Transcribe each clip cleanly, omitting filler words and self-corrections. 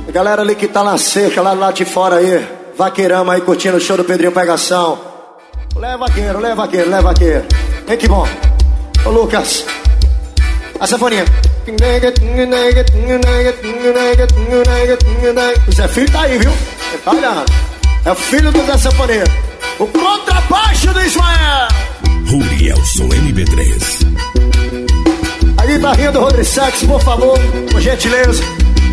A galera ali que tá na cerca, lá de fora aí, vaqueirama aí curtindo o show do Pedrinho Pegação. Leva vaqueiro. Vem que bom. Ô Lucas, a sanfoninha. O Zé Filho tá aí, viu? Tá olhando. É o filho do Zé Sanfoneiro. O contrabaixo do Ismael. Urielson MP3. A guitarrinha do Rodrigo Sax, por favor, por gentileza.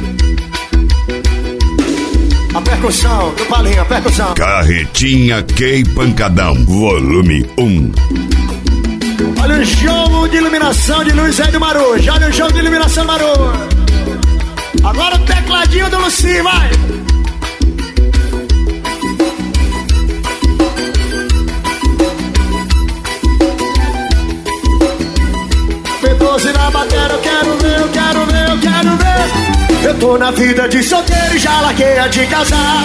A percussão, do Palinho, a percussão. Carretinha Key Pancadão, volume 1. Olha o jogo de iluminação de Luiz Zé do Marujo. Olha o jogo de iluminação do Marujo. Agora o tecladinho do Luci, vai. B12 na bateria, eu quero ver. Eu tô na vida de solteiro e já larguei a de casar.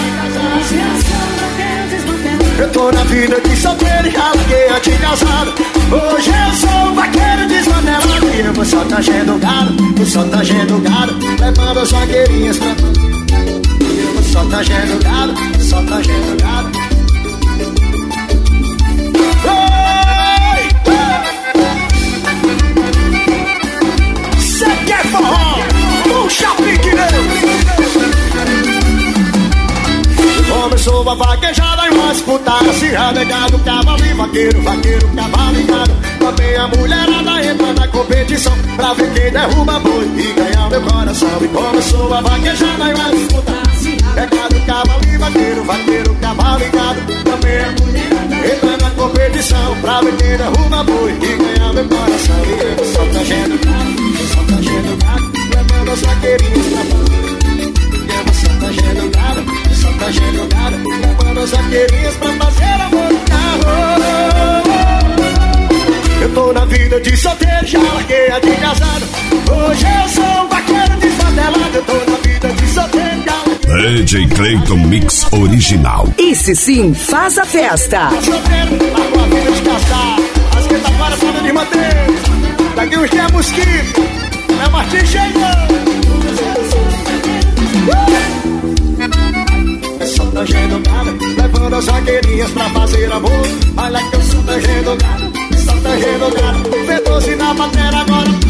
Eu tô na vida de solteiro e já larguei a de casado. Hoje eu sou um vaqueiro desmantelado. E eu vou só tangendo gado, levando as vaqueirinhas pra... E eu vou só tangendo gado. Cê quer forró? Puxa pique nele. Começou a vaquejada e uma disputa acirrada. Gado, cavalo e vaqueiro, cavalo e gado. Também a mulherada entra na competição pra ver quem derruba boi e ganhar meu coração. E começou a vaquejada e uma disputa acirrada. Gado, cavalo e vaqueiro, cavalo e gado. Também a mulherada entra na competição pra ver quem derruba boi e ganhar meu coração. E eu só tangendo gado, levando as vaqueirinhas pra fora. Só tá gado, levando as vaqueirinhas pra fazer amor no carro. Eu tô na vida de solteiro, já larguei a de casado. Hoje eu sou um vaqueiro desmantelado. Eu tô na vida de solteiro, já larguei. DJ Clayton Mix Original. Esse sim faz a festa. Solteiro, largou a vida de casar. As que tá fora, fora de manter. Daqui uns dias mosquito, meu Martins chegou. Só tangendo gado, levando as vaqueirinhas pra fazer amor. Olha que eu sou tangendo gado, B12 na bateria agora.